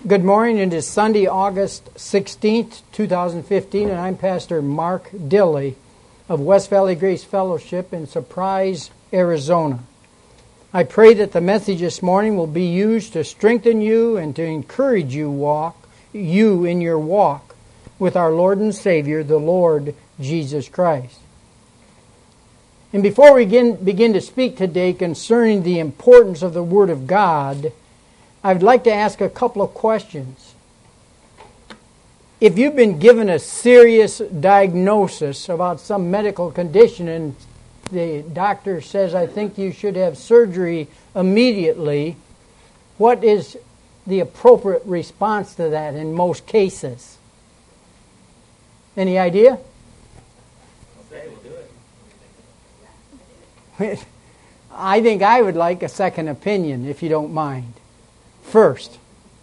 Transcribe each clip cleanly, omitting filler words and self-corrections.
Good morning. It is Sunday, August 16th, 2015, and I'm Pastor Mark Dilley of West Valley Grace Fellowship in Surprise, Arizona. I pray that the message this morning will be used to strengthen you and to encourage you in your walk with our Lord and Savior, the Lord Jesus Christ. And before we begin to speak today concerning the importance of the Word of God, I'd like to ask a couple of questions. If you've been given a serious diagnosis about some medical condition and the doctor says, I think you should have surgery immediately, what is the appropriate response to that in most cases? Any idea? Okay, we'll do it. I think I would like a second opinion, if you don't mind. First,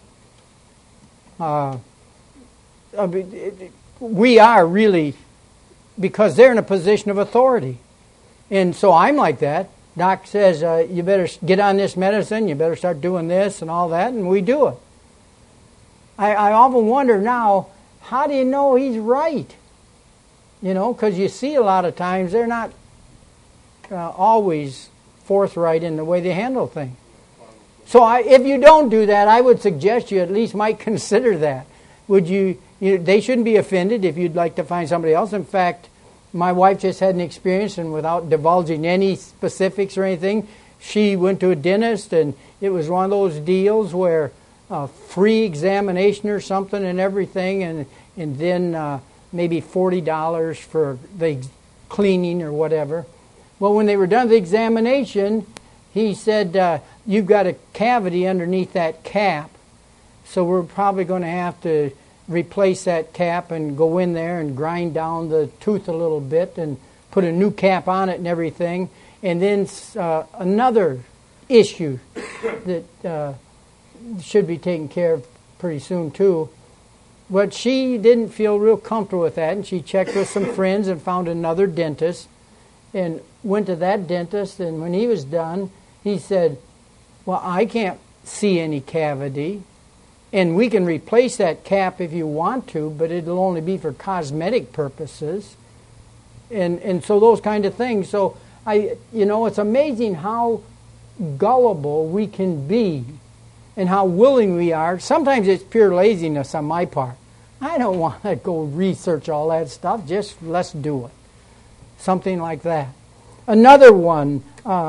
we are really, because they're in a position of authority. And so I'm like that. Doc says, you better get on this medicine, you better start doing this and all that, and we do it. I often wonder now, how do you know he's right? You know, because you see a lot of times they're not always forthright in the way they handle things. So if you don't do that, I would suggest you at least might consider that. They shouldn't be offended if you'd like to find somebody else. In fact, my wife just had an experience, and without divulging any specifics or anything, she went to a dentist, and it was one of those deals where free examination or something and everything, and then maybe $40 for the cleaning or whatever. Well, when they were done with the examination, he said, you've got a cavity underneath that cap, so we're probably going to have to replace that cap and go in there and grind down the tooth a little bit and put a new cap on it and everything. And then another issue that should be taken care of pretty soon too. But she didn't feel real comfortable with that, and she checked with some friends and found another dentist and went to that dentist, and when he was done, he said, well, I can't see any cavity, and we can replace that cap if you want to, but it'll only be for cosmetic purposes, and so those kind of things. So it's amazing how gullible we can be and how willing we are. Sometimes it's pure laziness on my part. I don't want to go research all that stuff. Just let's do it. Something like that. Another one,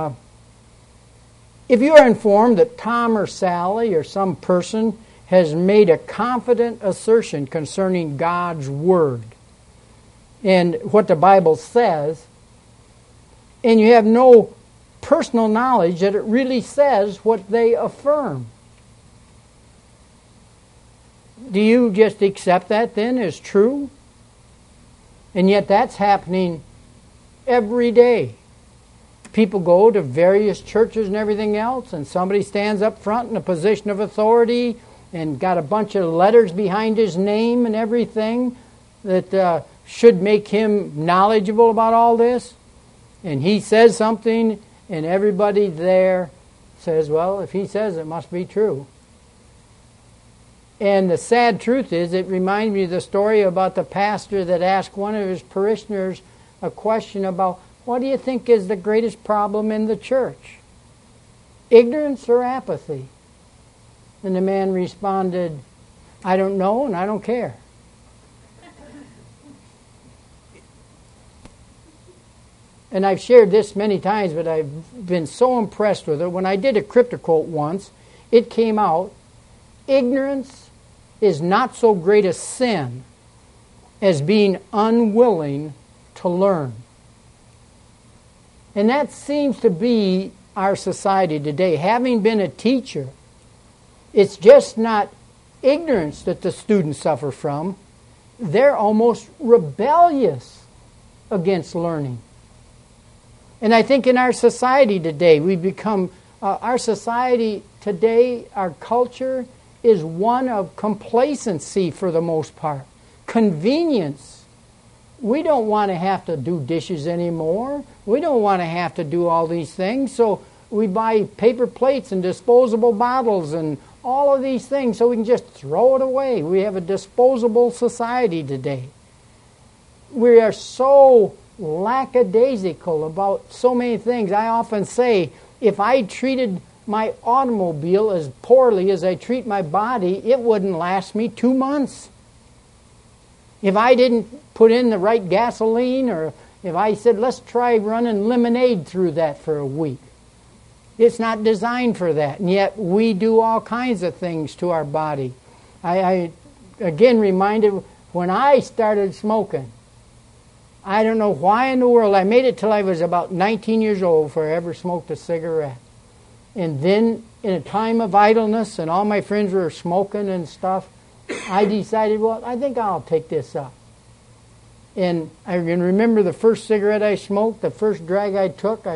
if you are informed that Tom or Sally or some person has made a confident assertion concerning God's Word and what the Bible says, and you have no personal knowledge that it really says what they affirm, do you just accept that then as true? And yet that's happening every day. People go to various churches and everything else, and somebody stands up front in a position of authority and got a bunch of letters behind his name and everything that should make him knowledgeable about all this. And he says something, and everybody there says, well, if he says it must be true. And the sad truth is, it reminds me of the story about the pastor that asked one of his parishioners a question about, what do you think is the greatest problem in the church? Ignorance or apathy? And the man responded, I don't know and I don't care. And I've shared this many times, but I've been so impressed with it. When I did a cryptoquote once, it came out, ignorance is not so great a sin as being unwilling to learn. And that seems to be our society today. Having been a teacher, it's just not ignorance that the students suffer from. They're almost rebellious against learning. And I think in our society today, we've become, our society today, our culture is one of complacency for the most part. Convenience. We don't want to have to do dishes anymore. We don't want to have to do all these things. So we buy paper plates and disposable bottles and all of these things so we can just throw it away. We have a disposable society today. We are so lackadaisical about so many things. I often say, if I treated my automobile as poorly as I treat my body, it wouldn't last me 2 months. If I didn't put in the right gasoline, or if I said, let's try running lemonade through that for a week, it's not designed for that. And yet we do all kinds of things to our body. I again reminded when I started smoking, I don't know why in the world, I made it till I was about 19 years old before I ever smoked a cigarette. And then in a time of idleness and all my friends were smoking and stuff, I decided, well, I think I'll take this up. And I can remember the first cigarette I smoked, the first drag I took.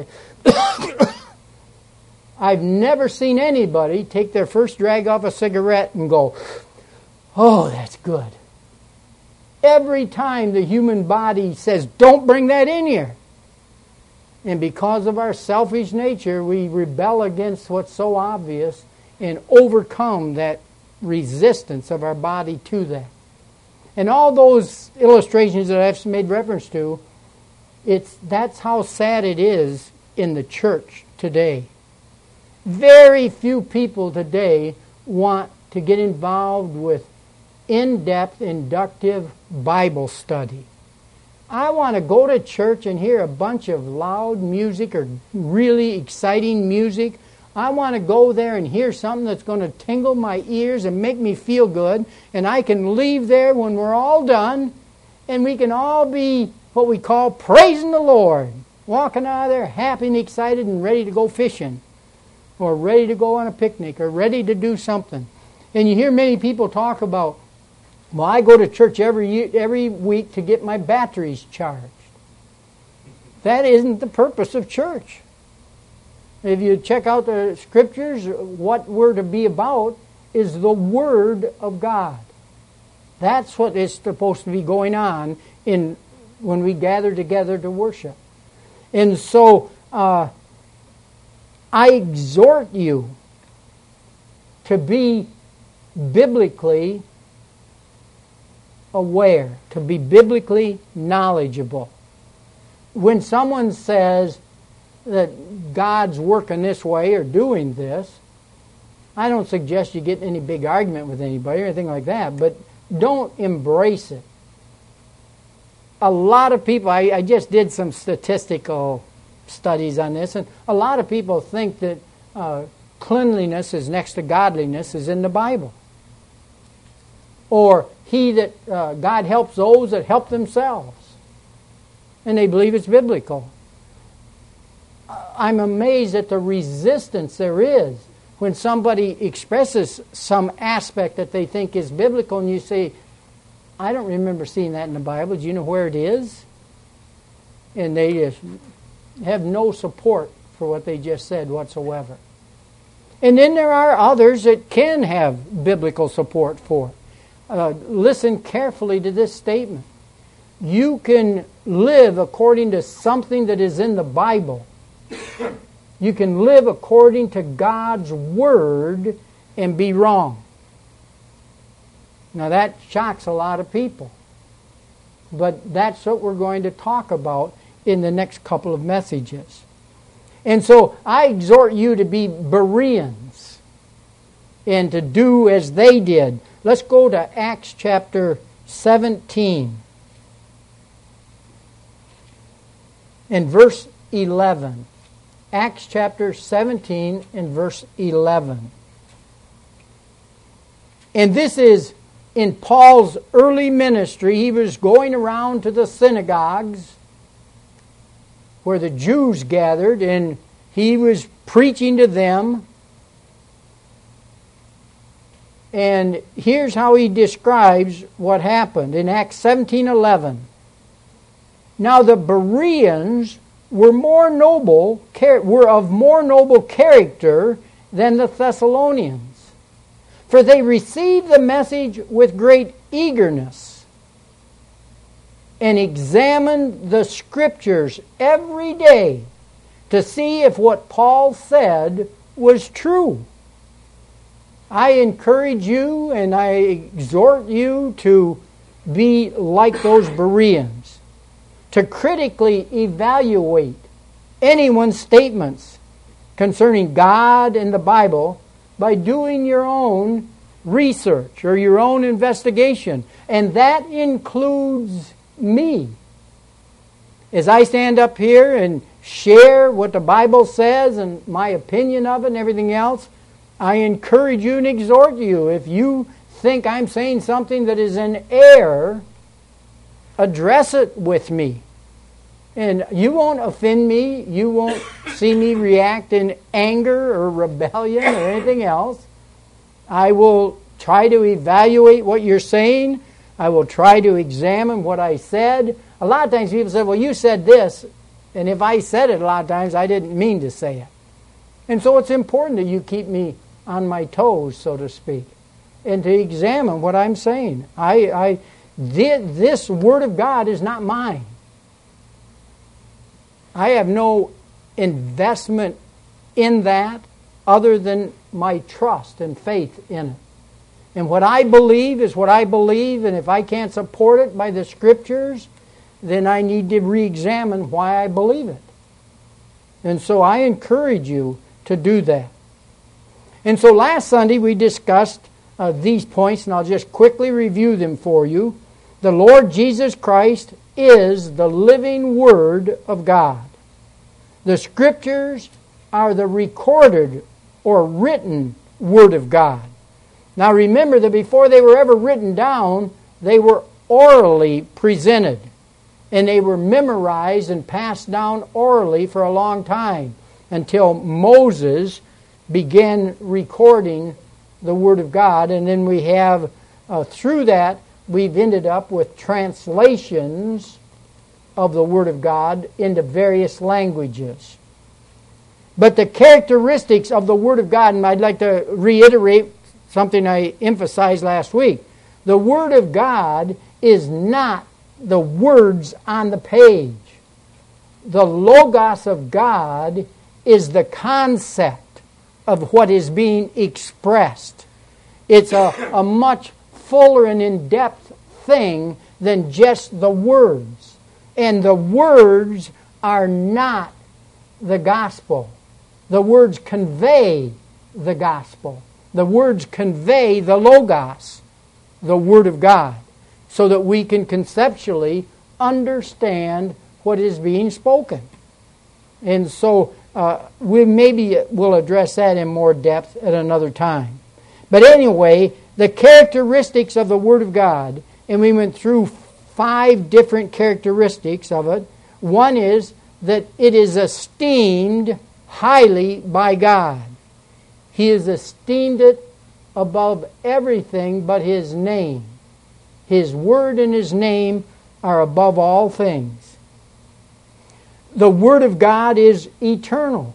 I've never seen anybody take their first drag off a cigarette and go, oh, that's good. Every time the human body says, don't bring that in here. And because of our selfish nature, we rebel against what's so obvious and overcome that resistance of our body to that. And all those illustrations that I've made reference to, that's how sad it is in the church today. Very few people today want to get involved with in-depth, inductive Bible study. I want to go to church and hear a bunch of loud music or really exciting music. I want to go there and hear something that's going to tingle my ears and make me feel good. And I can leave there when we're all done, and we can all be what we call praising the Lord. Walking out of there happy and excited and ready to go fishing, or ready to go on a picnic, or ready to do something. And you hear many people talk about, well, I go to church every week to get my batteries charged. That isn't the purpose of church. If you check out the Scriptures, what we're to be about is the Word of God. That's what is supposed to be going on when we gather together to worship. And so I exhort you to be biblically aware, to be biblically knowledgeable. When someone says that God's working this way or doing this, I don't suggest you get in any big argument with anybody or anything like that, but don't embrace it. A lot of people, I just did some statistical studies on this, and a lot of people think that cleanliness is next to godliness is in the Bible. Or God helps those that help themselves. And they believe it's biblical. I'm amazed at the resistance there is when somebody expresses some aspect that they think is biblical, and you say, I don't remember seeing that in the Bible. Do you know where it is? And they just have no support for what they just said whatsoever. And then there are others that can have biblical support for it. Listen carefully to this statement. You can live according to something that is in the Bible. You can live according to God's Word and be wrong. Now that shocks a lot of people. But that's what we're going to talk about in the next couple of messages. And so I exhort you to be Bereans and to do as they did. Let's go to Acts chapter 17 and verse 11. Acts chapter 17 and verse 11. And this is in Paul's early ministry. He was going around to the synagogues where the Jews gathered, and he was preaching to them. And here's how he describes what happened in Acts 17:11. Now the Bereans were of more noble character than the Thessalonians, for they received the message with great eagerness and examined the Scriptures every day to see if what Paul said was true. I encourage you and I exhort you to be like those Bereans, to critically evaluate anyone's statements concerning God and the Bible by doing your own research or your own investigation. And that includes me. As I stand up here and share what the Bible says and my opinion of it and everything else, I encourage you and exhort you. If you think I'm saying something that is in error, address it with me. And you won't offend me. You won't see me react in anger or rebellion or anything else. I will try to evaluate what you're saying. I will try to examine what I said. A lot of times people say, well, you said this. And if I said it a lot of times, I didn't mean to say it. And so it's important that you keep me on my toes, so to speak, and to examine what I'm saying. This Word of God is not mine. I have no investment in that other than my trust and faith in it. And what I believe is what I believe, and if I can't support it by the Scriptures, then I need to re-examine why I believe it. And so I encourage you to do that. And so last Sunday we discussed these points, and I'll just quickly review them for you. The Lord Jesus Christ is the living Word of God. The Scriptures are the recorded or written Word of God. Now remember that before they were ever written down, they were orally presented. And they were memorized and passed down orally for a long time until Moses began recording the Word of God. And then we have, through that, we've ended up with translations of the Word of God into various languages. But the characteristics of the Word of God, and I'd like to reiterate something I emphasized last week. The Word of God is not the words on the page. The Logos of God is the concept of what is being expressed. It's a much fuller and in-depth thing than just the words. And the words are not the gospel. The words convey the gospel. The words convey the Logos, the Word of God, so that we can conceptually understand what is being spoken. And so we'll address that in more depth at another time. But anyway, the characteristics of the Word of God, and we went through 5 different characteristics of it. One is that it is esteemed highly by God. He has esteemed it above everything but His name. His Word and His name are above all things. The Word of God is eternal.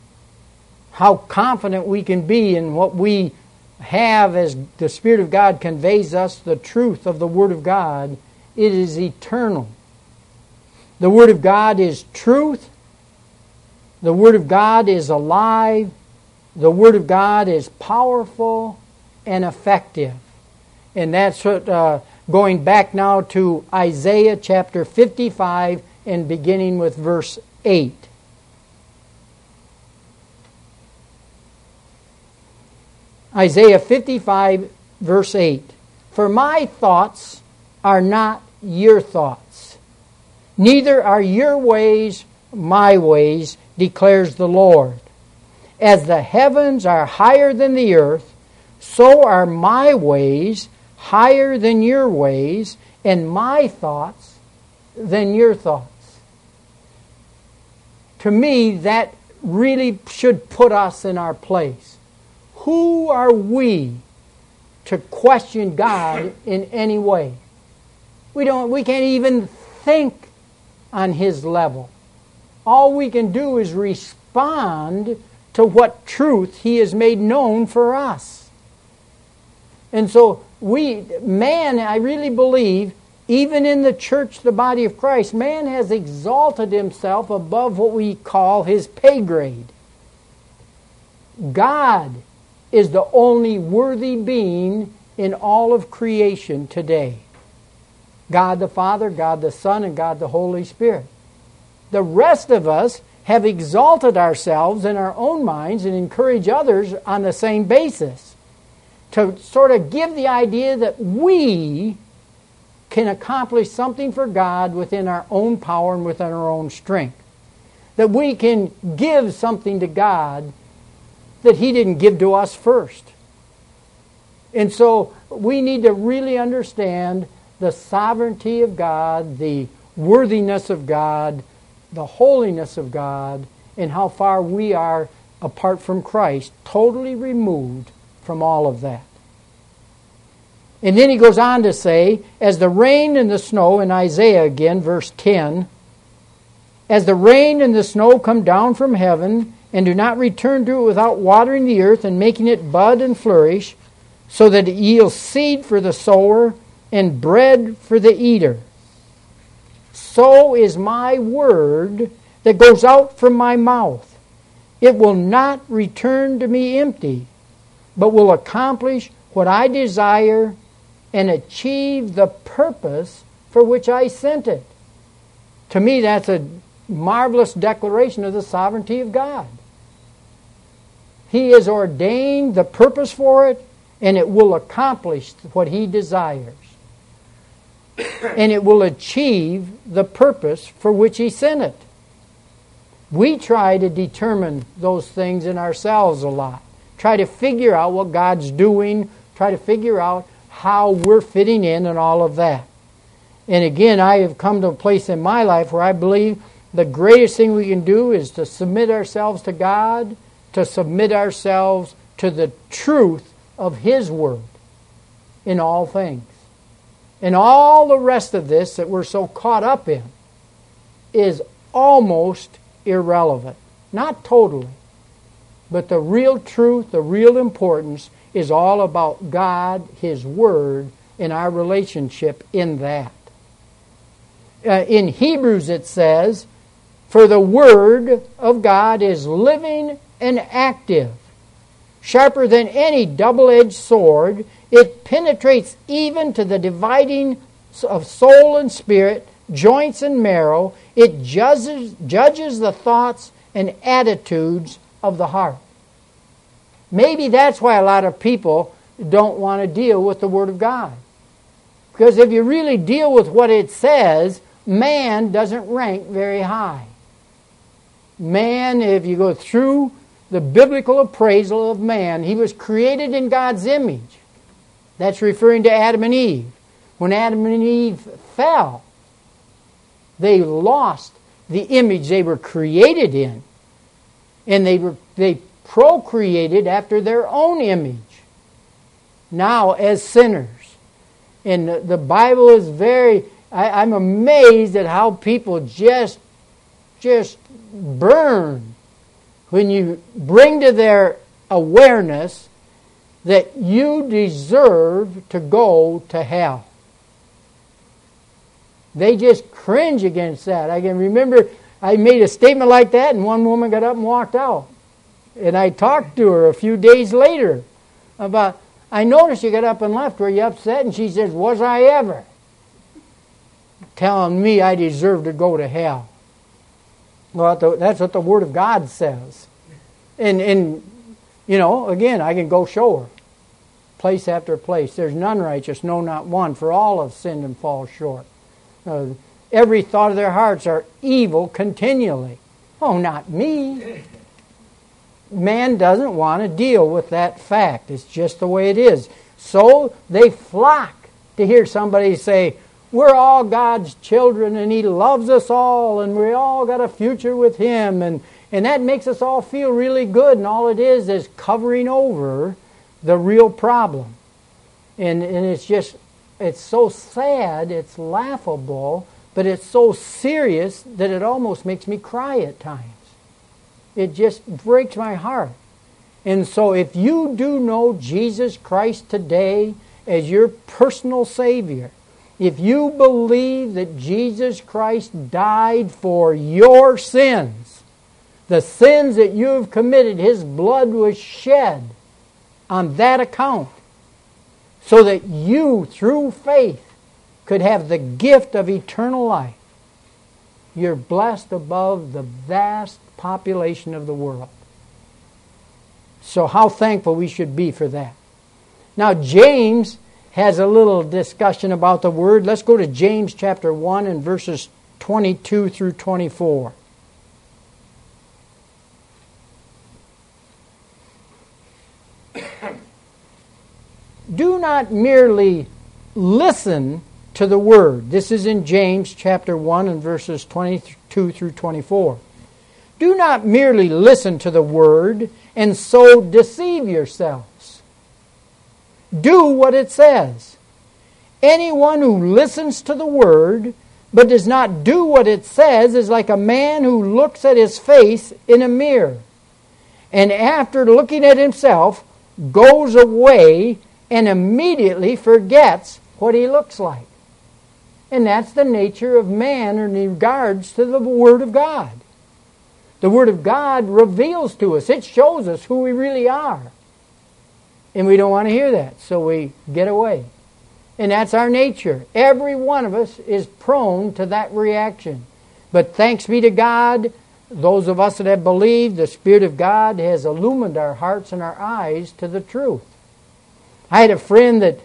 How confident we can be in what we have as the Spirit of God conveys us the truth of the Word of God. It is eternal. The Word of God is truth. The Word of God is alive. The Word of God is powerful and effective. And that's what, going back now to Isaiah chapter 55 and beginning with verse 8. Isaiah 55 verse 8. For my thoughts are not your thoughts, neither are your ways my ways, declares the Lord. As the heavens are higher than the earth, so are my ways higher than your ways, and my thoughts than your thoughts. To me, that really should put us in our place. Who are we to question God in any way? We can't even think on His level. All we can do is respond to what truth He has made known for us. And so I really believe, even in the church, the body of Christ, man has exalted himself above what we call his pay grade. God is the only worthy being in all of creation today. God the Father, God the Son, and God the Holy Spirit. The rest of us have exalted ourselves in our own minds and encourage others on the same basis to sort of give the idea that we can accomplish something for God within our own power and within our own strength. That we can give something to God that He didn't give to us first. And so we need to really understand the sovereignty of God, the worthiness of God, the holiness of God, and how far we are, apart from Christ, totally removed from all of that. And then he goes on to say, as the rain and the snow, in Isaiah again, verse 10, as the rain and the snow come down from heaven and do not return to it without watering the earth and making it bud and flourish, so that it yields seed for the sower and bread for the eater, so is my word that goes out from my mouth. It will not return to me empty, but will accomplish what I desire and achieve the purpose for which I sent it. To me, that's a marvelous declaration of the sovereignty of God. He has ordained the purpose for it, and it will accomplish what He desires. And it will achieve the purpose for which He sent it. We try to determine those things in ourselves a lot. Try to figure out what God's doing. Try to figure out how we're fitting in and all of that. And again, I have come to a place in my life where I believe the greatest thing we can do is to submit ourselves to God, to submit ourselves to the truth of His Word in all things. And all the rest of this that we're so caught up in is almost irrelevant. Not totally. But the real truth, the real importance is all about God, His Word, and our relationship in that. In Hebrews it says, for the Word of God is living and active, sharper than any double-edged sword. It penetrates even to the dividing of soul and spirit, joints and marrow. It judges the thoughts and attitudes of the heart. Maybe that's why a lot of people don't want to deal with the Word of God. Because if you really deal with what it says, man doesn't rank very high. Man, if you go through the biblical appraisal of man, he was created in God's image. That's referring to Adam and Eve. When Adam and Eve fell, they lost the image they were created in. And they procreated after their own image. Now, as sinners. And the Bible is very... I'm amazed at how people just burn when you bring to their awareness that you deserve to go to hell. They just cringe against that. I can remember I made a statement like that and one woman got up and walked out. And I talked to her a few days later about, I noticed you got up and left. Were you upset? And she says, was I ever? Telling me I deserve to go to hell. Well, that's what the Word of God says. And you know, again, I can go show her. Place after place. There's none righteous, no, not one. For all have sinned and fall short. Every thought of their hearts are evil continually. Oh, not me. Man doesn't want to deal with that fact. It's just the way it is. So they flock to hear somebody say, we're all God's children and He loves us all and we all got a future with Him. And that makes us all feel really good. And all it is covering over the real problem. And it's just, it's so sad, it's laughable, but it's so serious that it almost makes me cry at times. It just breaks my heart. And so if you do know Jesus Christ today as your personal Savior, if you believe that Jesus Christ died for your sins, the sins that you have committed, His blood was shed on that account, so that you, through faith, could have the gift of eternal life. You're blessed above the vast population of the world. So how thankful we should be for that. Now James has a little discussion about the word. Let's go to James chapter 1 and verses 22 through 24. Do not merely listen to the word. This is in James chapter 1 and verses 22 through 24. Do not merely listen to the word and so deceive yourselves. Do what it says. Anyone who listens to the word but does not do what it says is like a man who looks at his face in a mirror, and after looking at himself goes away and immediately forgets what he looks like. And that's the nature of man in regards to the Word of God. The Word of God reveals to us. It shows us who we really are. And we don't want to hear that, so we get away. And that's our nature. Every one of us is prone to that reaction. But thanks be to God, those of us that have believed, the Spirit of God has illumined our hearts and our eyes to the truth. I had a friend that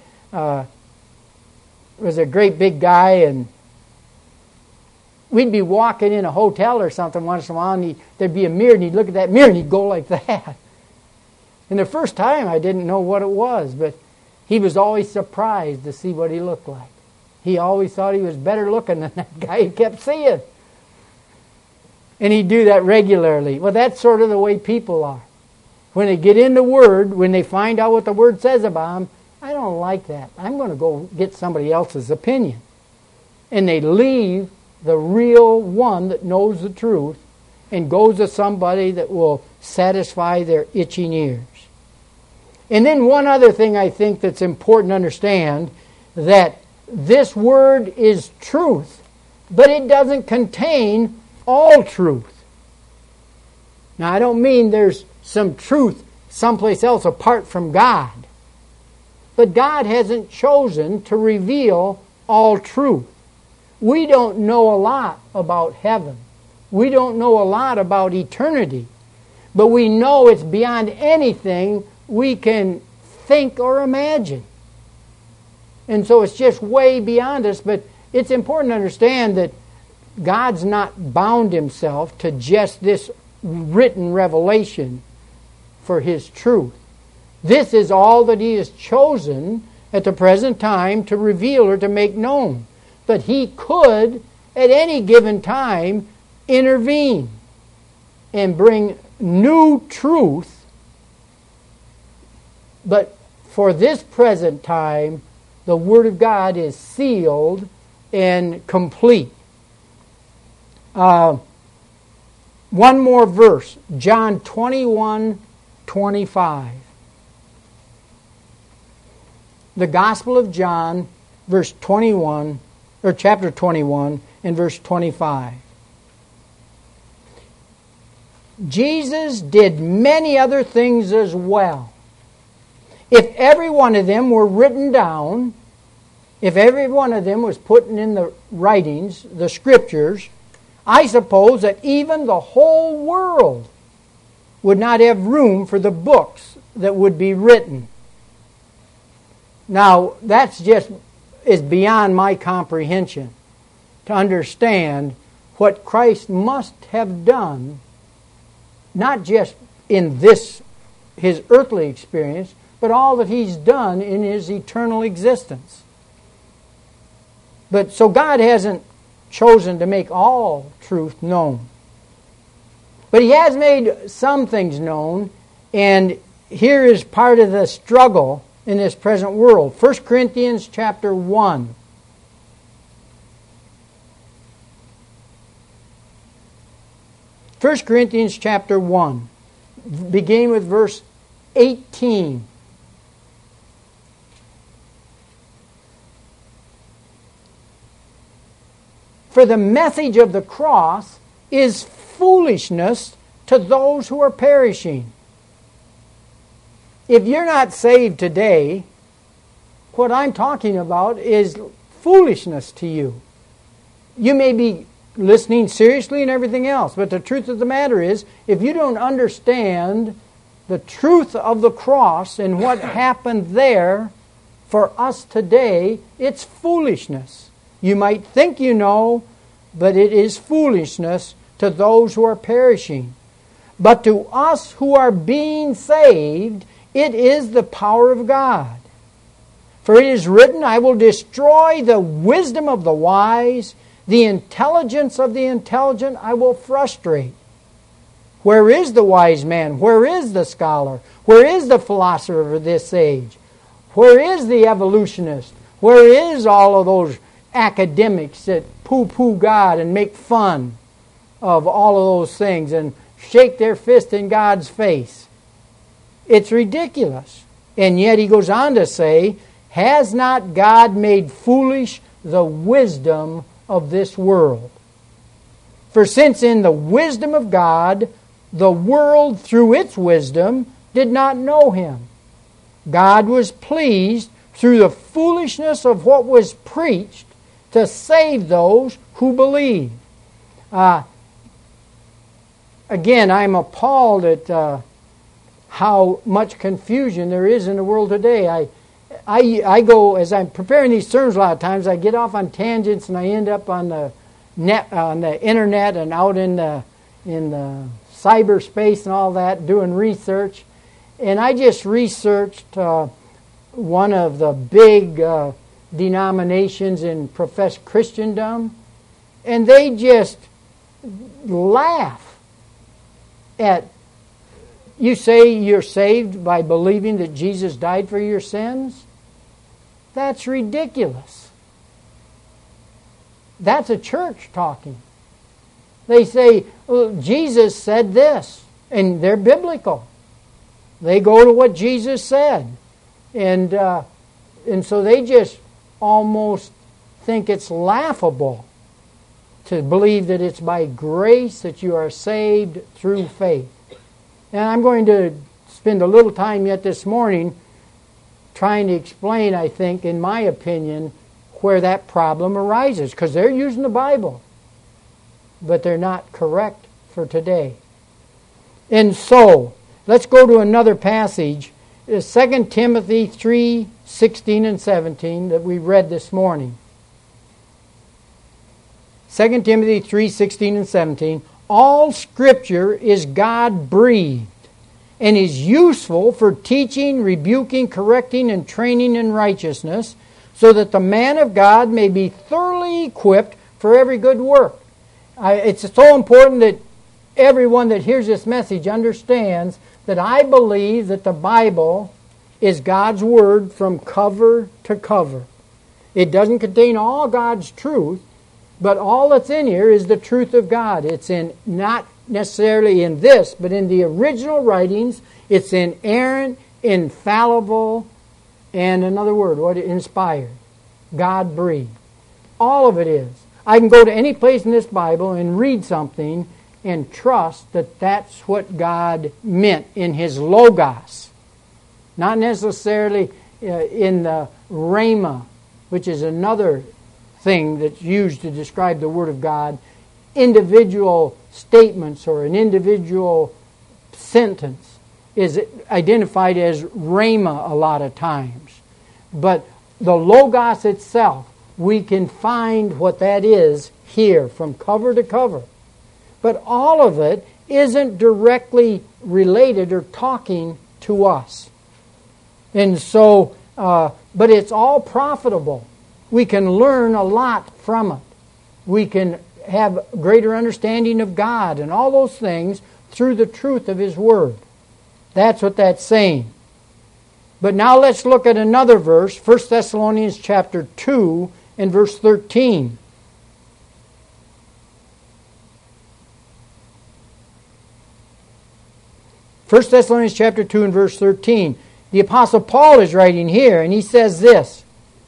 was a great big guy, and we'd be walking in a hotel or something once in a while, and there'd be a mirror, and he'd look at that mirror, and he'd go like that. And the first time, I didn't know what it was, but he was always surprised to see what he looked like. He always thought he was better looking than that guy he kept seeing. And he'd do that regularly. Well, that's sort of the way people are. When they get in the Word, when they find out what the Word says about them, I don't like that. I'm going to go get somebody else's opinion. And they leave the real one that knows the truth and goes to somebody that will satisfy their itching ears. And then one other thing I think that's important to understand, that this Word is truth, but it doesn't contain all truth. Now, I don't mean there's some truth someplace else apart from God. But God hasn't chosen to reveal all truth. We don't know a lot about heaven. We don't know a lot about eternity. But we know it's beyond anything we can think or imagine. And so it's just way beyond us. But it's important to understand that God's not bound Himself to just this written revelation for His truth. This is all that He has chosen at the present time to reveal or to make known. But He could, at any given time, intervene and bring new truth. But for this present time, the Word of God is sealed and complete. One more verse, John 21:25. The Gospel of John, verse 21, or chapter 21, and verse 25. Jesus did many other things as well. If every one of them were written down, if every one of them was put in the writings, the Scriptures, I suppose that even the whole world would not have room for the books that would be written. Now, that's just is beyond my comprehension to understand what Christ must have done, not just in this, His earthly experience, but all that He's done in His eternal existence. But so God hasn't chosen to make all truth known. But He has made some things known, and here is part of the struggle in this present world. 1 Corinthians chapter 1. First Corinthians chapter 1, beginning with verse 18. For the message of the cross is foolishness to those who are perishing. if you're not saved today, what I'm talking about is foolishness to you. You may be listening seriously and everything else, but the truth of the matter is, if you don't understand the truth of the cross and what happened there for us today, it's foolishness. You might think you know, but it is foolishness to those who are perishing. But to us who are being saved, it is the power of God. For it is written, I will destroy the wisdom of the wise, the intelligence of the intelligent I will frustrate. Where is the wise man? Where is the scholar? Where is the philosopher of this age? Where is the evolutionist? Where is all of those academics that poo-poo God and make fun of all of those things and shake their fist in God's face? It's ridiculous. And yet he goes on to say, has not God made foolish the wisdom of this world? For since in the wisdom of God, the world through its wisdom did not know Him, God was pleased through the foolishness of what was preached to save those who believe. Again, I'm appalled at how much confusion there is in the world today. I go, as I'm preparing these sermons a lot of times, I get off on tangents and I end up on the net, on the internet and out in the cyberspace and all that, doing research. And I just researched one of the big denominations in professed Christendom, and they just laugh at, you say you're saved by believing that Jesus died for your sins? That's ridiculous. That's a church talking. They say, well, Jesus said this, and they're biblical. They go to what Jesus said. And so they just almost think it's laughable to believe that it's by grace that you are saved through faith. And I'm going to spend a little time yet this morning trying to explain, I think, in my opinion, where that problem arises. Because they're using the Bible, but they're not correct for today. And so, let's go to another passage. It's 2 Timothy 3:16 and 17 that we read this morning. 2 Timothy 3:16 and 17. All Scripture is God-breathed and is useful for teaching, rebuking, correcting, and training in righteousness, so that the man of God may be thoroughly equipped for every good work. It's so important that everyone that hears this message understands that I believe that the Bible is God's Word from cover to cover. It doesn't contain all God's truth, but all that's in here is the truth of God. It's in not necessarily in this, but in the original writings. It's inerrant, infallible, and another word, what? Inspired. God-breathed. All of it is. I can go to any place in this Bible and read something and trust that that's what God meant in His Logos. Not necessarily in the Rhema, which is another thing that's used to describe the Word of God. Individual statements or an individual sentence is identified as Rhema a lot of times. But the Logos itself, we can find what that is here from cover to cover. But all of it isn't directly related or talking to us. And so, but it's all profitable. We can learn a lot from it. We can have greater understanding of God and all those things through the truth of His Word. That's what that's saying. But now let's look at another verse, 1 Thessalonians chapter 2 and verse 13. First Thessalonians chapter 2 and verse 13. The Apostle Paul is writing here, and he says this,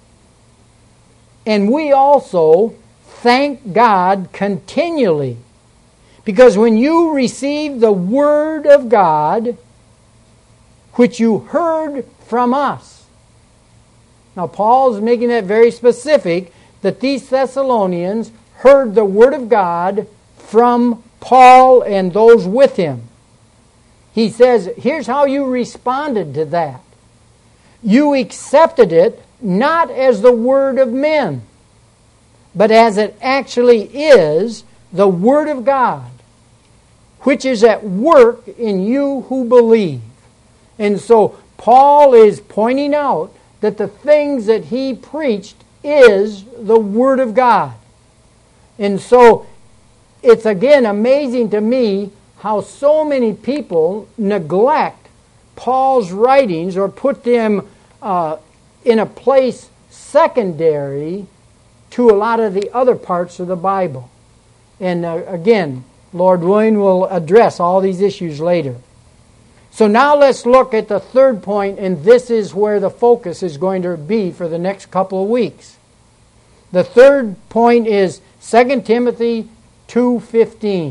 and we also thank God continually, because when you received the Word of God, which you heard from us. Now, Paul's making that very specific, that these Thessalonians heard the Word of God from Paul and those with him. He says, here's how you responded to that. You accepted it not as the word of men, but as it actually is, the Word of God, which is at work in you who believe. And so Paul is pointing out that the things that he preached is the Word of God. And so it's again amazing to me how so many people neglect Paul's writings or put them in a place secondary to a lot of the other parts of the Bible. And again, Lord willing, we'll address all these issues later. So now let's look at the third point, and this is where the focus is going to be for the next couple of weeks. The third point is 2 Timothy 2:15.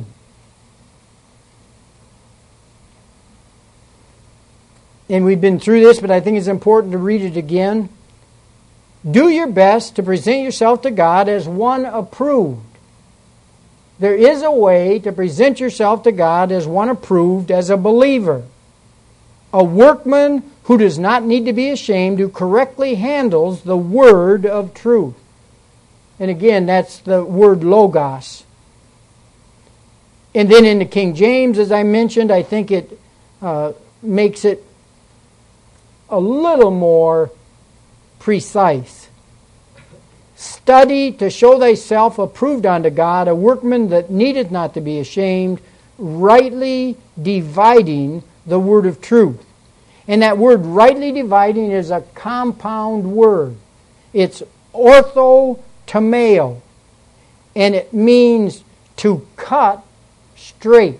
And we've been through this, but I think it's important to read it again. Do your best to present yourself to God as one approved. There is a way to present yourself to God as one approved, as a believer. A workman who does not need to be ashamed, who correctly handles the word of truth. And again, that's the word logos. And then in the King James, as I mentioned, I think it makes it a little more precise. Study to show thyself approved unto God, a workman that needeth not to be ashamed, rightly dividing the word of truth. And that word rightly dividing is a compound word. It's orthotomeo, and it means to cut straight.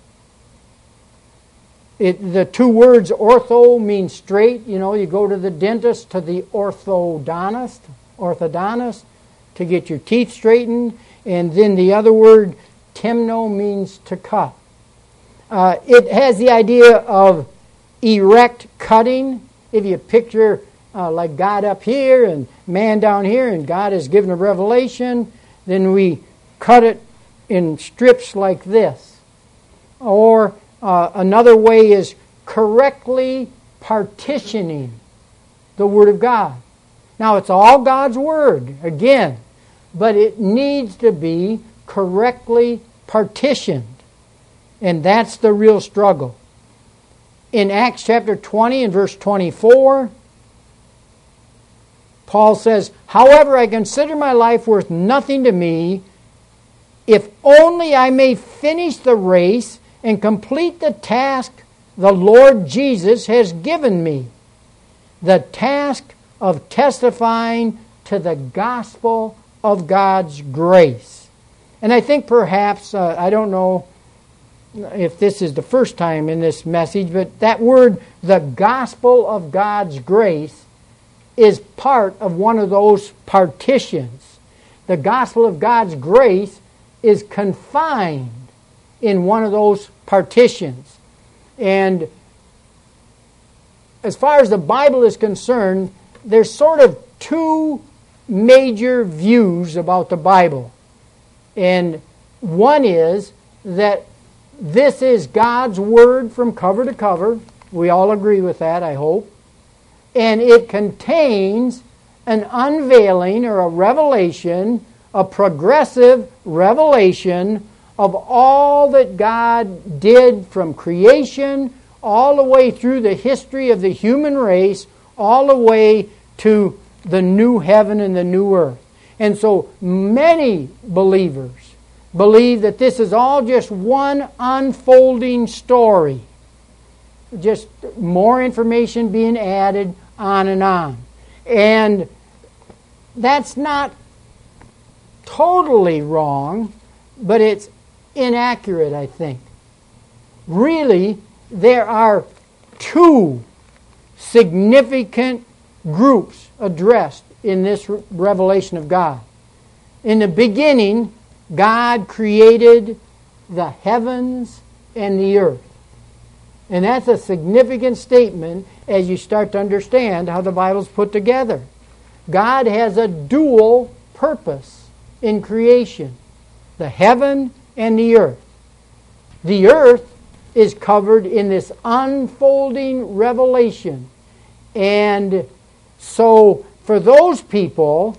The two words ortho means straight. You know, you go to the dentist, to the orthodontist to get your teeth straightened. And then the other word, temno, means to cut. It has the idea of erect cutting. If you picture like God up here and man down here, and God has given a revelation, then we cut it in strips like this. Or another way is correctly partitioning the Word of God. Now, it's all God's Word, again, but it needs to be correctly partitioned. And that's the real struggle. In Acts chapter 20 and verse 24, Paul says, however, I consider my life worth nothing to me, if only I may finish the race and complete the task the Lord Jesus has given me, the task of testifying to the gospel of God's grace. And I think perhaps, I don't know if this is the first time in this message, but that word, the gospel of God's grace, is part of one of those partitions. The gospel of God's grace is confined in one of those partitions. And as far as the Bible is concerned, there's sort of two major views about the Bible. And one is that this is God's Word from cover to cover. We all agree with that, I hope. And it contains an unveiling or a revelation, a progressive revelation of all that God did from creation all the way through the history of the human race, all the way to the new heaven and the new earth. And so many believers believe that this is all just one unfolding story. Just more information being added on and on. And that's not totally wrong, but it's inaccurate, I think. Really, there are two significant groups addressed in this revelation of God. In the beginning, God created the heavens and the earth. And that's a significant statement as you start to understand how the Bible's put together. God has a dual purpose in creation, the heaven and the earth. The earth is covered in this unfolding revelation. And so for those people,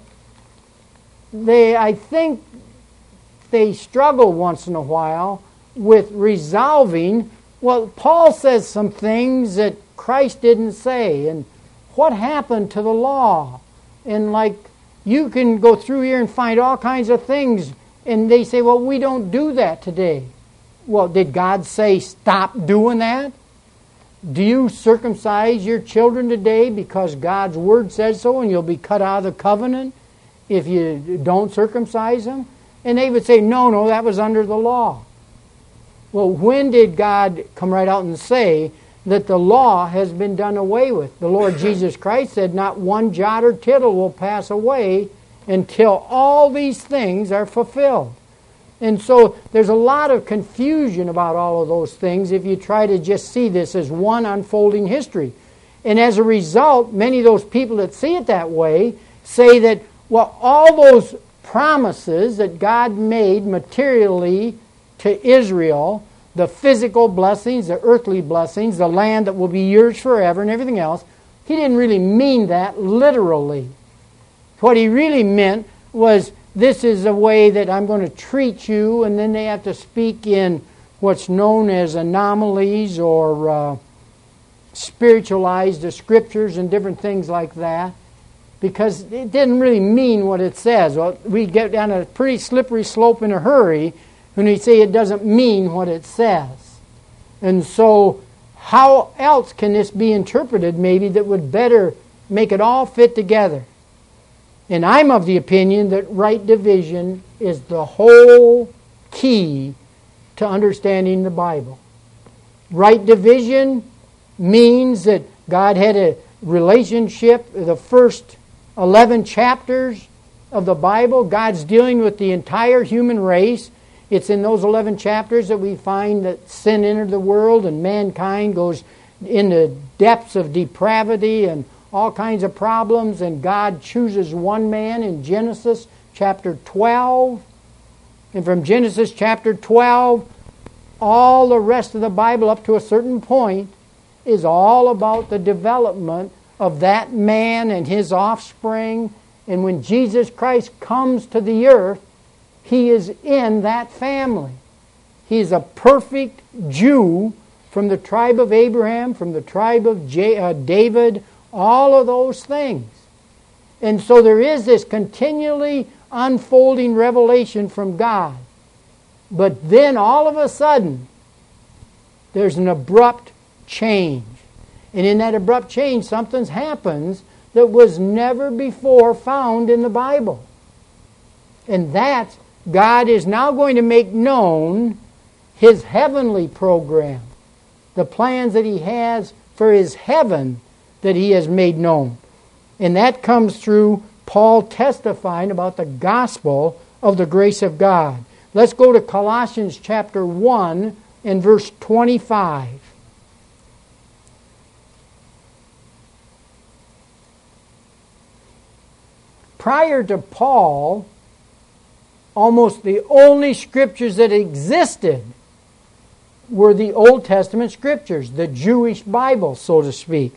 I think they struggle once in a while with resolving, well, Paul says some things that Christ didn't say, and what happened to the law? And like, you can go through here and find all kinds of things, and they say, well, we don't do that today. Well, did God say stop doing that? Do you circumcise your children today because God's Word says so, and you'll be cut out of the covenant if you don't circumcise them? And they would say, no, that was under the law. Well, when did God come right out and say that the law has been done away with? The Lord Jesus Christ said, not one jot or tittle will pass away until all these things are fulfilled. And so there's a lot of confusion about all of those things if you try to just see this as one unfolding history. And as a result, many of those people that see it that way say that, well, all those promises that God made materially to Israel, the physical blessings, the earthly blessings, the land that will be yours forever and everything else, He didn't really mean that literally. What He really meant was, this is a way that I'm going to treat you, and then they have to speak in what's known as anomalies or spiritualize the Scriptures and different things like that, because it didn't really mean what it says. Well, we get down a pretty slippery slope in a hurry when we say it doesn't mean what it says. And so how else can this be interpreted maybe that would better make it all fit together? And I'm of the opinion that right division is the whole key to understanding the Bible. Right division means that God had a relationship. The first 11 chapters of the Bible, God's dealing with the entire human race. It's in those 11 chapters that we find that sin entered the world and mankind goes into depths of depravity and all kinds of problems, and God chooses one man in Genesis chapter 12. And from Genesis chapter 12, all the rest of the Bible up to a certain point is all about the development of that man and his offspring. And when Jesus Christ comes to the earth, He is in that family. He is a perfect Jew from the tribe of Abraham, from the tribe of David, all of those things. And so there is this continually unfolding revelation from God. But then all of a sudden, there's an abrupt change. And in that abrupt change, something happens that was never before found in the Bible. And that's God is now going to make known His heavenly program, the plans that He has for His heaven that He has made known. And that comes through Paul testifying about the gospel of the grace of God. Let's go to Colossians chapter 1 and verse 25. Prior to Paul, almost the only scriptures that existed were the Old Testament scriptures, the Jewish Bible, so to speak.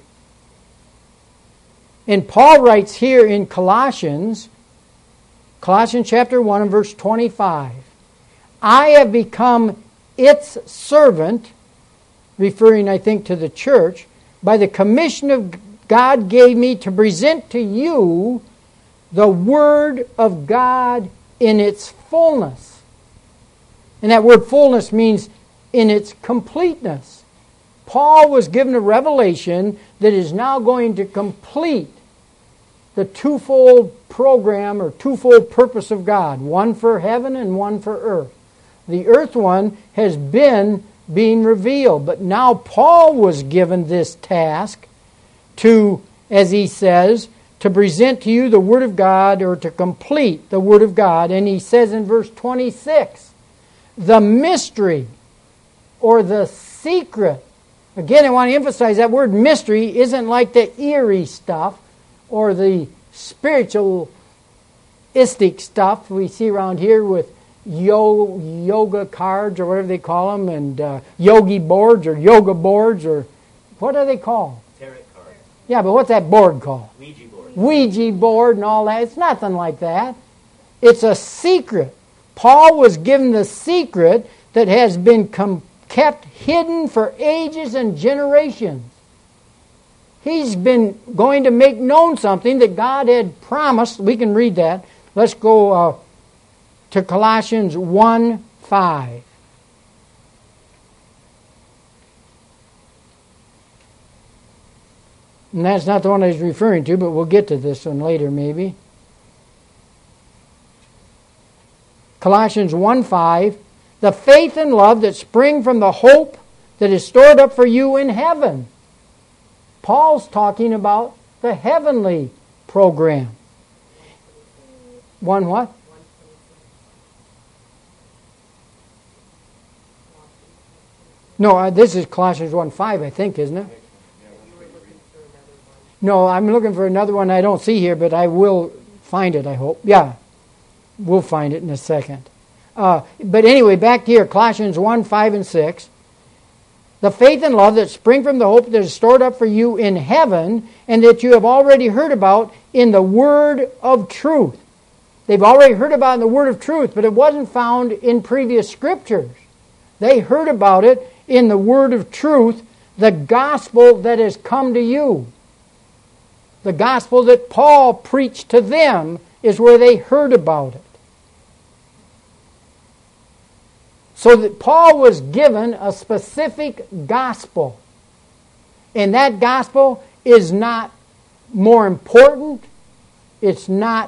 And Paul writes here in Colossians chapter 1 and verse 25, I have become its servant, referring, I think, to the church, by the commission of God gave me to present to you the Word of God in its fullness. And that word fullness means in its completeness. Paul was given a revelation that is now going to complete the twofold program or twofold purpose of God, one for heaven and one for earth. The earth one has been being revealed, but now Paul was given this task to, as he says, to present to you the Word of God, or to complete the Word of God. And he says in verse 26, the mystery or the secret Again, I want to emphasize that word mystery isn't like the eerie stuff or the spiritualistic stuff we see around here with yoga cards or whatever they call them, and yogi boards or yoga boards, or what are they called? Tarot cards. Yeah, but what's that board called? Ouija board. Ouija board and all that. It's nothing like that. It's a secret. Paul was given the secret that has been kept hidden for ages and generations. He's been going to make known something that God had promised. We can read that. Let's go to Colossians 1:5. And that's not the one I was referring to, but we'll get to this one later maybe. Colossians 1:5, the faith and love that spring from the hope that is stored up for you in heaven. Paul's talking about the heavenly program. One what? No, this is Colossians 1:5, I think, isn't it? No, I'm looking for another one I don't see here, but I will find it, I hope. Yeah, we'll find it in a second. But anyway, back here, Colossians 1:5 and 6. The faith and love that spring from the hope that is stored up for you in heaven, and that you have already heard about in the word of truth. They've already heard about it in the word of truth, but it wasn't found in previous scriptures. They heard about it in the word of truth, the gospel that has come to you. The gospel that Paul preached to them is where they heard about it. So that Paul was given a specific gospel. And that gospel is not more important. It's not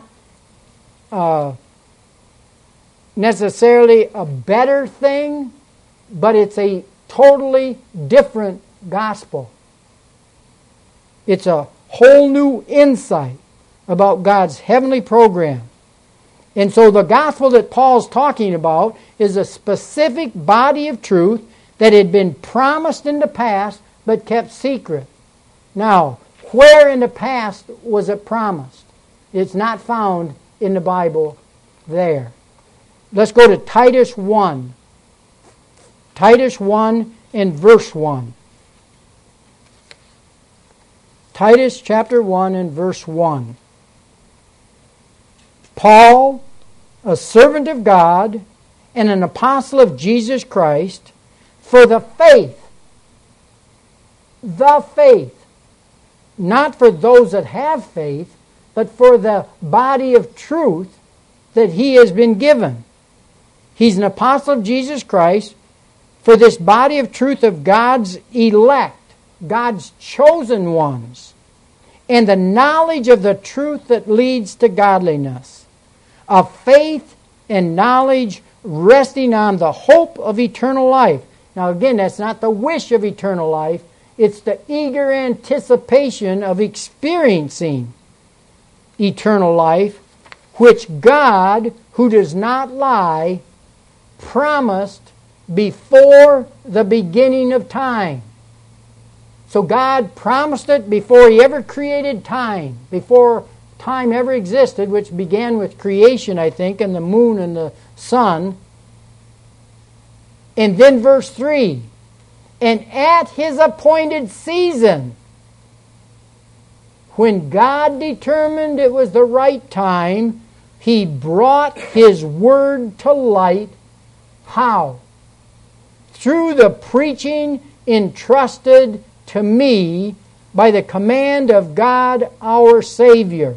necessarily a better thing, but it's a totally different gospel. It's a whole new insight about God's heavenly program. And so the gospel that Paul's talking about is a specific body of truth that had been promised in the past but kept secret. Now, where in the past was it promised? It's not found in the Bible there. Let's go to Titus 1. Titus 1 and verse 1. Titus chapter 1 and verse 1. Paul, a servant of God and an apostle of Jesus Christ, for the faith, not for those that have faith, but for the body of truth that he has been given. He's an apostle of Jesus Christ for this body of truth of God's elect, God's chosen ones, and the knowledge of the truth that leads to godliness, of faith and knowledge resting on the hope of eternal life. Now again, that's not the wish of eternal life, it's the eager anticipation of experiencing eternal life, which God, who does not lie, promised before the beginning of time. So God promised it before He ever created time, before time ever existed, which began with creation, I think, and the moon and the sun. And then verse 3, and at His appointed season, when God determined it was the right time, He brought His word to light. How? Through the preaching entrusted to me by the command of God our Savior.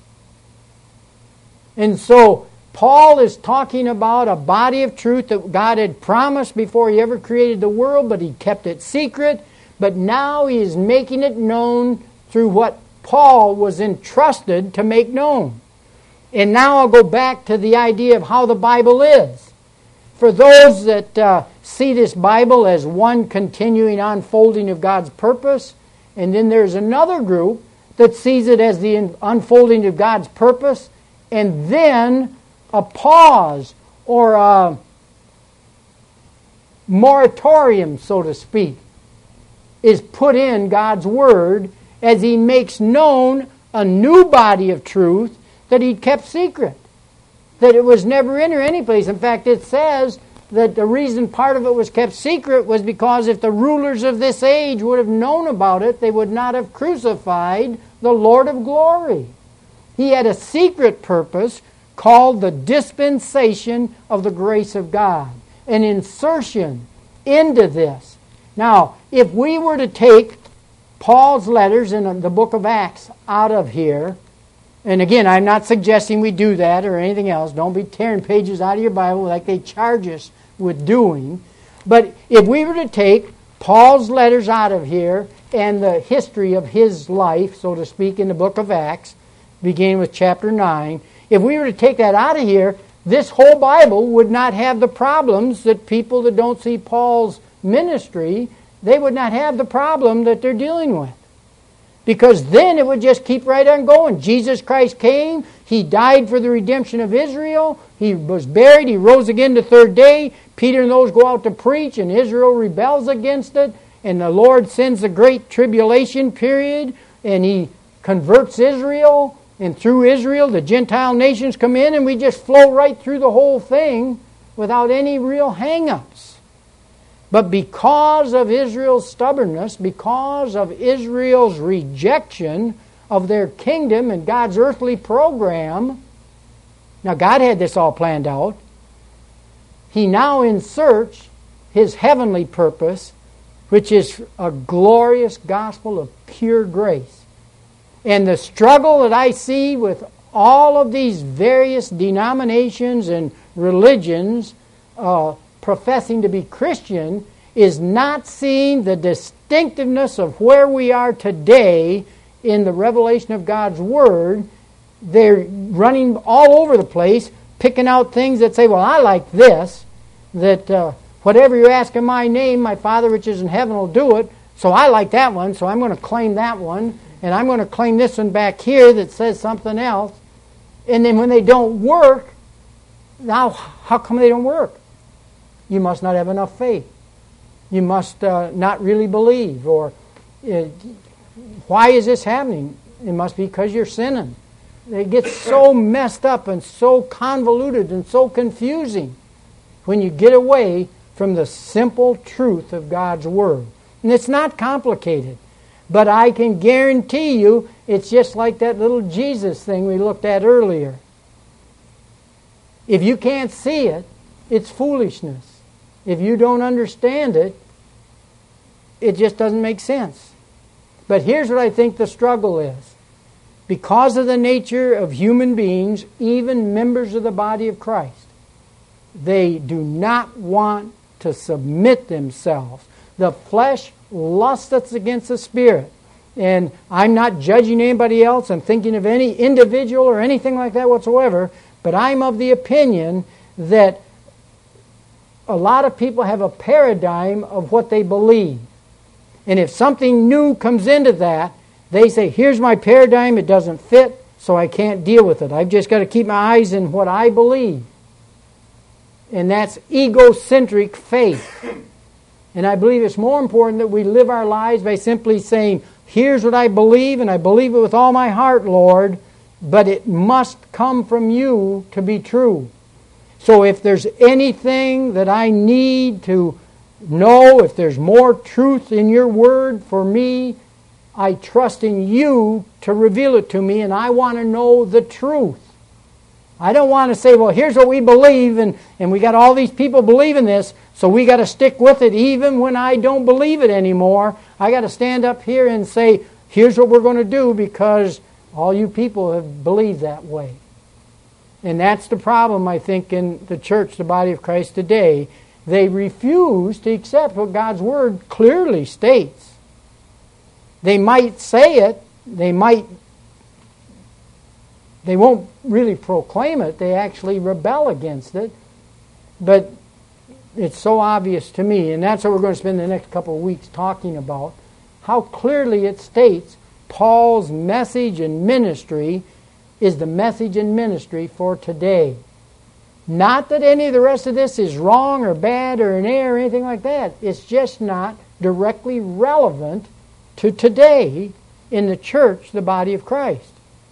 And so Paul is talking about a body of truth that God had promised before He ever created the world, but He kept it secret. But now He is making it known through what Paul was entrusted to make known. And now I'll go back to the idea of how the Bible is. For those that see this Bible as one continuing unfolding of God's purpose, and then there's another group that sees it as the unfolding of God's purpose, and then a pause or a moratorium, so to speak, is put in God's Word as He makes known a new body of truth that He kept secret, that it was never in or any place. In fact, it says that the reason part of it was kept secret was because if the rulers of this age would have known about it, they would not have crucified the Lord of glory. He had a secret purpose called the dispensation of the grace of God, an insertion into this. Now, if we were to take Paul's letters in the book of Acts out of here, and again, I'm not suggesting we do that or anything else. Don't be tearing pages out of your Bible like they charge us with doing. But if we were to take Paul's letters out of here and the history of his life, so to speak, in the book of Acts, beginning with chapter 9, if we were to take that out of here, this whole Bible would not have the problems that people that don't see Paul's ministry, they would not have the problem that they're dealing with. Because then it would just keep right on going. Jesus Christ came. He died for the redemption of Israel. He was buried. He rose again the third day. Peter and those go out to preach, and Israel rebels against it. And the Lord sends the great tribulation period, and He converts Israel. And through Israel, the Gentile nations come in, and we just flow right through the whole thing without any real hang-ups. But because of Israel's stubbornness, because of Israel's rejection of their kingdom and God's earthly program, now God had this all planned out. He now inserts His heavenly purpose, which is a glorious gospel of pure grace. And the struggle that I see with all of these various denominations and religions professing to be Christian is not seeing the distinctiveness of where we are today in the revelation of God's Word. They're running all over the place, picking out things that say, well, I like this, that whatever you ask in my name, my Father which is in heaven will do it, so I like that one, so I'm going to claim that one, and I'm going to claim this one back here that says something else. And then when they don't work, now how come they don't work? You must not have enough faith. You must not really believe. Or why is this happening? It must be because you're sinning. It gets so messed up and so convoluted and so confusing when you get away from the simple truth of God's Word. And it's not complicated. But I can guarantee you it's just like that little Jesus thing we looked at earlier. If you can't see it, it's foolishness. If you don't understand it, it just doesn't make sense. But here's what I think the struggle is. Because of the nature of human beings, even members of the body of Christ, they do not want to submit themselves. The flesh lusteth against the Spirit. And I'm not judging anybody else. I'm thinking of any individual or anything like that whatsoever. But I'm of the opinion that a lot of people have a paradigm of what they believe. And if something new comes into that, they say, here's my paradigm, it doesn't fit, so I can't deal with it. I've just got to keep my eyes in what I believe. And that's egocentric faith. And I believe it's more important that we live our lives by simply saying, here's what I believe, and I believe it with all my heart, Lord, but it must come from you to be true. So if there's anything that I need to know, if there's more truth in your Word for me, I trust in you to reveal it to me, and I want to know the truth. I don't want to say, well, here's what we believe, and we got all these people believing this, so we got to stick with it even when I don't believe it anymore. I got to stand up here and say, here's what we're going to do because all you people have believed that way. And that's the problem, I think, in the church, the body of Christ today. They refuse to accept what God's Word clearly states. They might say it, they won't really proclaim it, they actually rebel against it, but it's so obvious to me, and that's what we're going to spend the next couple of weeks talking about, how clearly it states Paul's message and ministry is the message and ministry for today. Not that any of the rest of this is wrong or bad or an error or anything like that. It's just not directly relevant to today in the church, the body of Christ.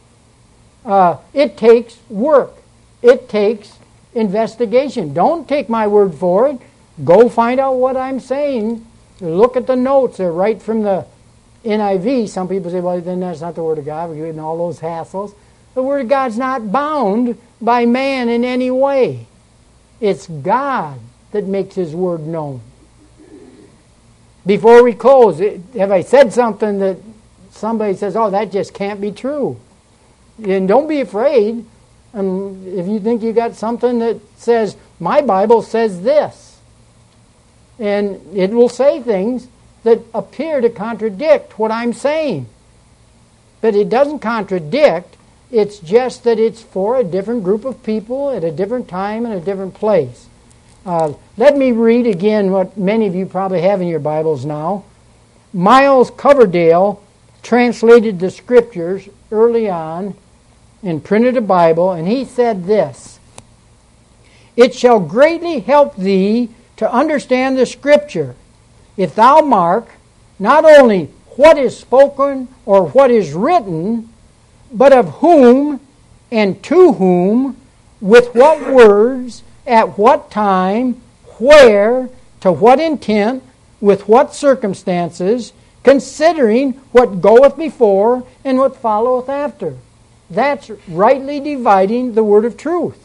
It takes work. It takes investigation. Don't take my word for it. Go find out what I'm saying. Look at the notes. They're right from the NIV. Some people say, well, then that's not the Word of God. We're getting all those hassles. The Word of God's not bound by man in any way. It's God that makes His Word known. Before we close, have I said something that somebody says, oh, that just can't be true? And don't be afraid. If you think you got something that says, my Bible says this. And it will say things that appear to contradict what I'm saying. But it doesn't contradict. It's just that it's for a different group of people at a different time and a different place. Let me read again what many of you probably have in your Bibles now. Miles Coverdale translated the Scriptures early on and printed a Bible, and he said this: "It shall greatly help thee to understand the Scripture, if thou mark not only what is spoken or what is written, but of whom and to whom, with what words, at what time, where, to what intent, with what circumstances, considering what goeth before and what followeth after." That's rightly dividing the word of truth.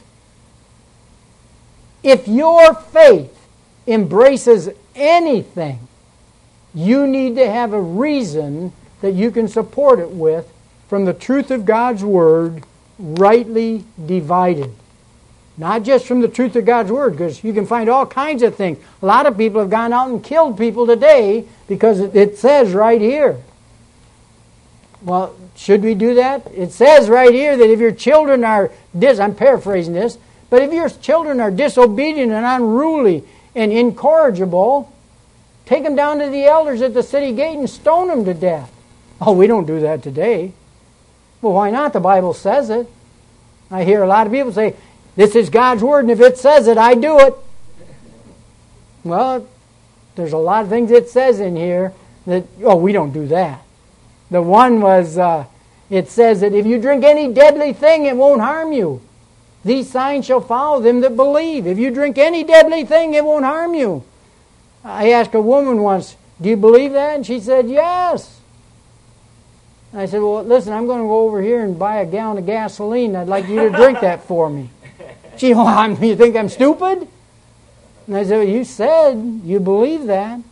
If your faith embraces anything, you need to have a reason that you can support it with from the truth of God's Word, rightly divided. Not just from the truth of God's Word, because you can find all kinds of things. A lot of people have gone out and killed people today because it says right here. Well, should we do that? It says right here that if your children are, I'm paraphrasing this, but if your children are disobedient and unruly and incorrigible, take them down to the elders at the city gate and stone them to death. Oh, we don't do that today. Well, why not? The Bible says it. I hear a lot of people say, this is God's Word, and if it says it, I do it. Well, there's a lot of things it says in here that, we don't do that. The one was, it says that if you drink any deadly thing, it won't harm you. These signs shall follow them that believe. If you drink any deadly thing, it won't harm you. I asked a woman once, do you believe that? And she said, yes. I said, well, listen, I'm going to go over here and buy a gallon of gasoline. I'd like you to drink that for me. She, well, you think I'm stupid? And I said, well, you said you believe that.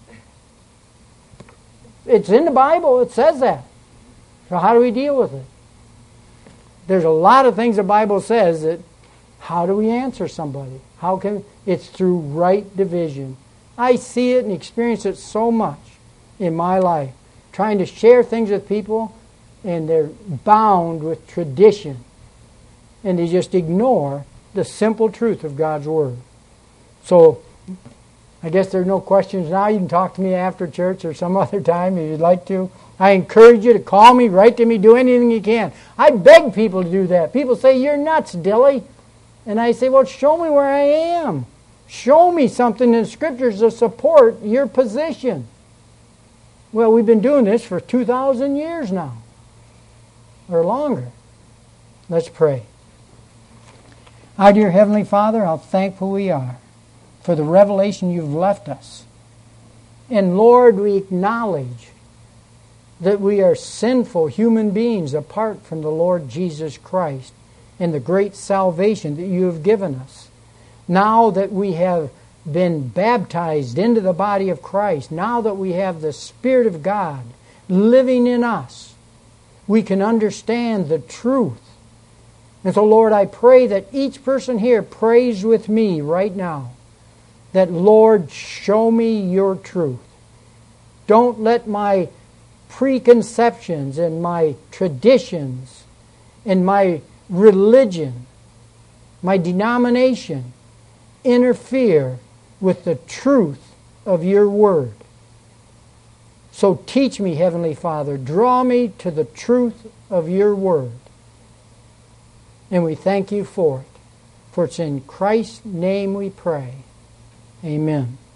It's in the Bible. It says that. So how do we deal with it? There's a lot of things the Bible says that how do we answer somebody? It's through right division. I see it and experience it so much in my life. Trying to share things with people and they're bound with tradition. And they just ignore the simple truth of God's Word. So I guess there's no questions now. You can talk to me after church or some other time if you'd like to. I encourage you to call me, write to me, do anything you can. I beg people to do that. People say, you're nuts, Dilly. And I say, well, show me where I am. Show me something in the Scriptures to support your position. Well, we've been doing this for 2,000 years now, or longer. Let's pray. Our dear Heavenly Father, how thankful we are for the revelation you've left us. And Lord, we acknowledge that we are sinful human beings apart from the Lord Jesus Christ and the great salvation that you have given us. Now that we have been baptized into the body of Christ, now that we have the Spirit of God living in us, we can understand the truth. And so, Lord, I pray that each person here prays with me right now that, Lord, show me your truth. Don't let my preconceptions and my traditions and my religion, my denomination, interfere with the truth of your Word. So teach me, Heavenly Father, draw me to the truth of your Word. And we thank you for it. For it's in Christ's name we pray. Amen.